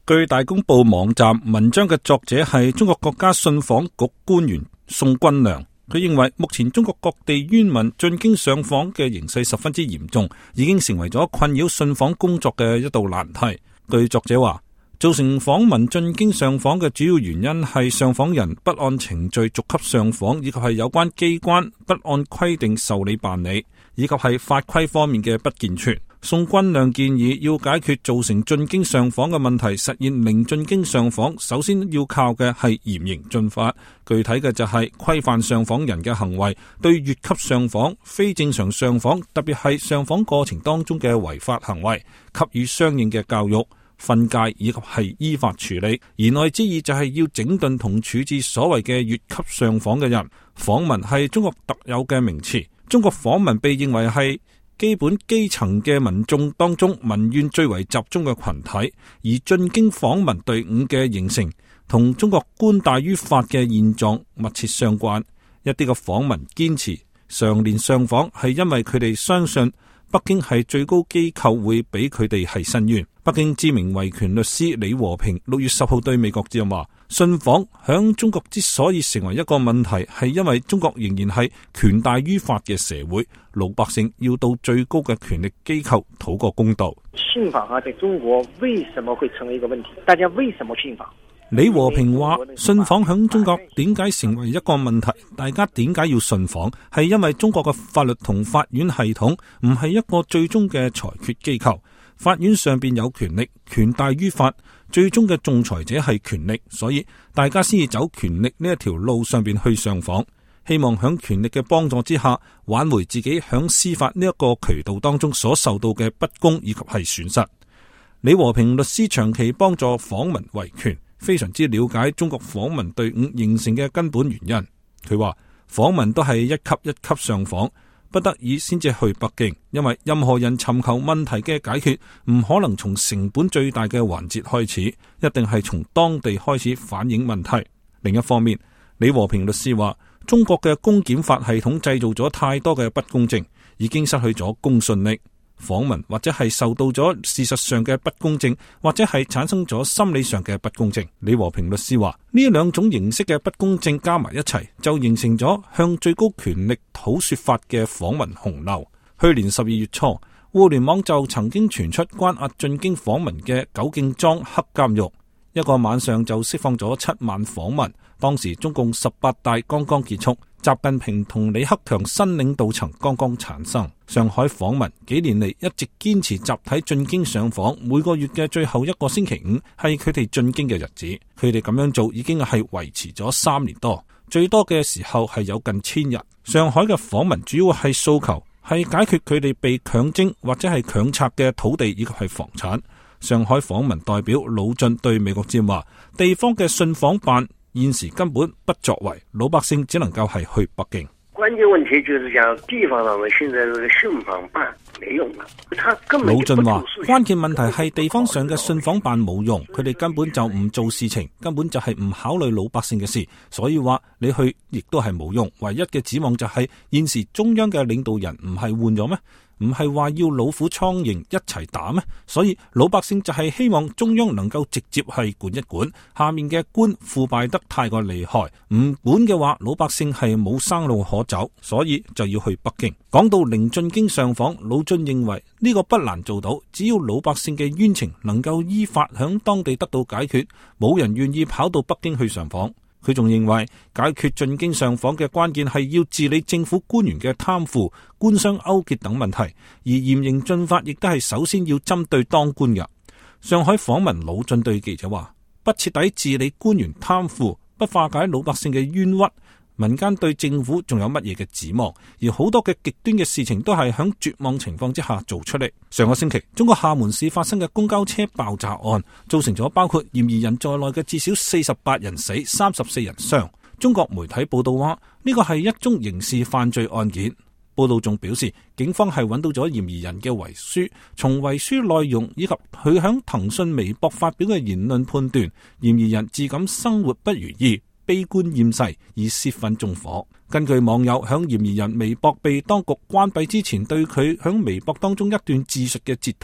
據大公報網站，文章嘅作者係中國國家信訪局官員宋君良。佢認為目前中國各地冤民進京上訪嘅形勢十分之嚴重，已經成為咗困擾信訪工作嘅一道難題。據作者話，造成訪民進京上訪嘅主要原因係上訪人不按程序逐級上訪，以及係有關機關不按規定受理辦理，以及係法規方面嘅不健全。宋君亮建議要解決造成進京上訪嘅問題，實現零進京上訪，首先要靠嘅係嚴刑峻法。具體嘅就係規範上訪人嘅行為，對越級上訪、非正常上訪，特別係上訪過程當中嘅違法行為，給予相應嘅教育、訓誡以及係依法處理。言外之意就係要整頓同處置所謂嘅越級上訪嘅人。訪民係中國特有嘅名詞，中國訪民被認為係基本基層嘅民眾當中民怨最為集中嘅群體，而進京訪民隊伍嘅形成同中國官大於法嘅現狀密切相關。一啲嘅訪民堅持常年上訪，係因為佢哋相信北京係最高機構，會俾佢哋係伸冤。北京知名維權律師李和平6月10號對美國之音話，信訪響中國之所以成為一個問題，係因為中國仍然係權大於法嘅社會，老百姓要到最高嘅權力機構討個公道。 信訪在中國為什麼會成為一個問題？大家為什麼信訪？ 李和平話，信訪響中國點解成為一個問題？大家點解要信訪？係因為中國嘅法律同法院系統唔係一個最終嘅裁決機構，法院上邊有權力，權大於法，最終嘅仲裁者係權力，所以大家先至走權力呢一條路上邊去上訪，希望響權力嘅幫助之下挽回自己響司法呢一個渠道當中所受到嘅不公以及係損失。李和平律師長期幫助訪民維權，非常之了解中國訪民隊伍形成嘅根本原因。佢話訪民都係一級一級上訪，不得已先至去北京，因為任何人尋求問題嘅解決唔可能從成本最大嘅環節開始，一定係從當地開始反映問題。另一方面，李和平律師話，中國嘅公檢法系統製造咗太多嘅不公正，已經失去咗公信力。訪民或者係受到咗事實上嘅不公正，或者係產生咗心理上嘅不公正。李和平律師話，呢兩種形式嘅不公正加埋一齊，就形成咗向最高權力討說法嘅訪民洪流。去年12月初，互聯網就曾經傳出關押進京訪民嘅九敬莊黑監獄，一個晚上就釋放咗7萬訪民。當時中共18大剛剛結束，習近平同李克強新領導層剛剛產生。上海訪民幾年嚟一直堅持集體進京上訪，每個月嘅最後一個星期五係佢哋進京嘅日子。佢哋咁樣做已經係維持咗3年多，最多嘅時候係有近1000日。上海嘅訪民主要係訴求係解決佢哋被強徵或者係強拆嘅土地以及係房產。上海訪民代表魯俊對美國之音話，地方嘅信訪辦現時根本不作為，老百姓只能夠係去北京。 關鍵問題就是講地方上的現在這個信訪辦沒用了，他根本魯俊話，關鍵問題係地方上嘅信訪辦冇用，佢哋根本就唔做事情，根本就係唔考慮老百姓嘅事，所以話你去亦都係冇用。唯一嘅指望就係現時中央嘅領導人唔係換咗咩？唔係話要老虎蒼蠅一齊打咩？所以老百姓就係希望中央能夠直接係管一管，下面嘅官腐敗得太過厲害，唔管嘅話老百姓係冇生路可走，所以就要去北京。講到零進京上訪，魯俊認為呢個不難做到，只要老百姓嘅冤情能夠依法響當地得到解決，冇人願意跑到北京去上訪。佢仲認為解決進京上訪嘅關鍵係要治理政府官員嘅貪腐、官商勾結等問題，而嚴刑峻法亦都係首先要針對當官嘅。上海訪民魯俊對記者話，不徹底治理官員貪腐，不化解老百姓嘅冤屈，民間對政府仲有乜嘢嘅指望？而好多嘅極端嘅事情都係響絕望情況之下做出嚟。上個星期，中國廈門市發生嘅公交車爆炸案，造成咗包括嫌疑人在內嘅至少48人死、34人傷。中國媒體報道話，呢個係一宗刑事犯罪案件。報道仲表示，警方係揾到咗嫌疑人嘅遺書，從遺書內容以及佢響騰訊微博發表嘅言論判斷，嫌疑人自感生活不如意，悲觀厭世而洩憤縱火。根據網友響嫌疑人微博被當局關閉之前對佢響微博當中一段自述嘅截圖，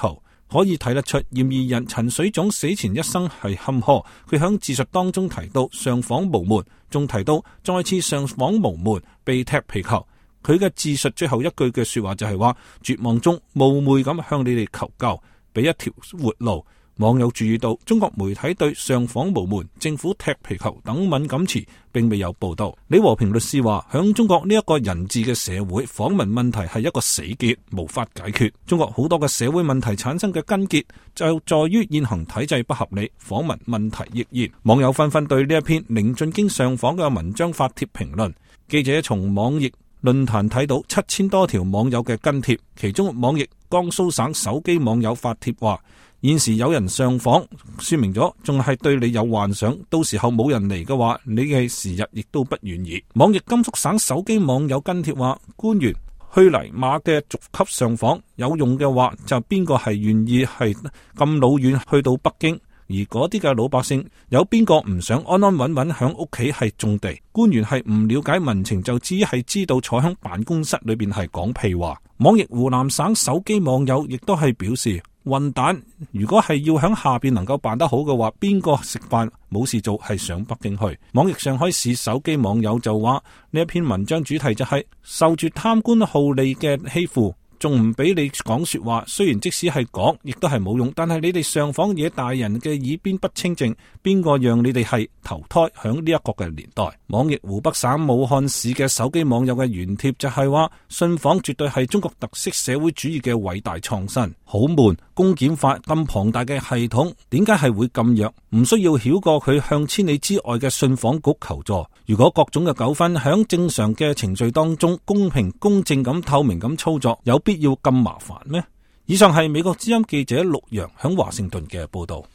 可以睇得出嫌疑人陳水腫死前一生係坎坷。佢響自述當中提到上訪無門，仲提到再次上訪無門被踢皮球。佢嘅自述最後一句嘅說話就係話，絕望中冒昧咁向你哋求救，俾一條活路。網友注意到中國媒體對上訪無門、政府踢皮球等敏感詞並未有報道。李和平律師話，響中國呢一個人治嘅社會，訪問問題係一個死結，無法解決。中國好多嘅社會問題產生嘅根結就在於現行體制不合理，訪問問題亦然。網友紛紛對呢一篇寧進京上訪嘅文章發帖評論。記者從網易論壇睇到7000多條網友嘅跟帖，其中網易江蘇省手機網友發帖話，現時有人上訪，說明咗仲係對你有幻想，到時候冇人嚟嘅話，你嘅時日亦都不遠矣。網易甘肅省手機網友跟帖話，官員去泥馬嘅逐級上訪有用嘅話，就邊個係願意係咁老遠去到北京？而嗰啲嘅老百姓有邊個唔想安安穩穩響屋企係種地？官員係唔了解民情，就只係知道坐響辦公室裏邊係講屁話。網易湖南省手機網友亦都係表示，混蛋！如果係要響下邊能夠辦得好嘅話，邊個食飯冇事做係上北京去？網易上海市手機網友就話，呢一篇文章主題就係受住貪官好利嘅欺負，仲唔俾你講說話，雖然即使係講亦都係冇用，但係你哋上訪惹大人嘅耳邊不清淨，邊個讓你哋係投胎響呢一個嘅年代？網易湖北省武漢市嘅手機網友嘅原帖就係話，信訪絕對係中國特色社會主義嘅偉大創新。好悶，公檢法咁龐大嘅系統，點解係會咁弱？唔需要繞過佢向千里之外嘅信訪局求助。如果各種嘅糾紛響正常嘅程序當中公平公正咁透明咁操作，有必要咁麻煩咩？以上係美國之音記者陸洋響華盛頓嘅報道。